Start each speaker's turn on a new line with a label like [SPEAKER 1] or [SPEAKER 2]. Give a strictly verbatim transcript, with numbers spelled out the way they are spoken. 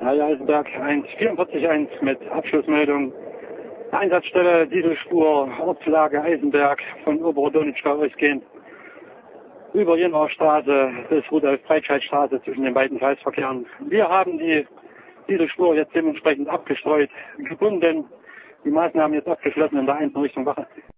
[SPEAKER 1] Halle Eisenberg eins vierundvierzig eins mit Abschlussmeldung. Einsatzstelle Dieselspur, Ortslage Eisenberg von Oberodonitschka ausgehend über Jenauer Straße bis Rudolf-Breitscheid-Straße zwischen den beiden Kreisverkehren. Wir haben die Dieselspur jetzt dementsprechend abgestreut, gebunden, die Maßnahmen jetzt abgeschlossen in der einen Richtung Wache.